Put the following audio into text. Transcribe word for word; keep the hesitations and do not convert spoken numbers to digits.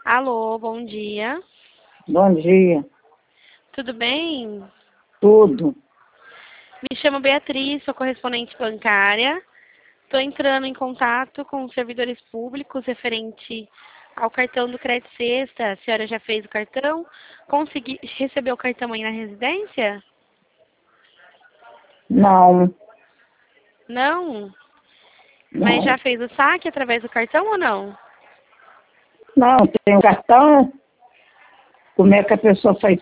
Alô, bom dia. Bom dia. Tudo bem? Tudo. Me chamo Beatriz, sou correspondente bancária. Estou entrando em contato com os servidores públicos referente ao cartão do Crédito Sexta. A senhora já fez o cartão? Consegui... Recebeu o cartão aí na residência? Não. Não? Não. Mas já fez o saque através do cartão ou não? Não, tem um cartão. Como é que a pessoa faz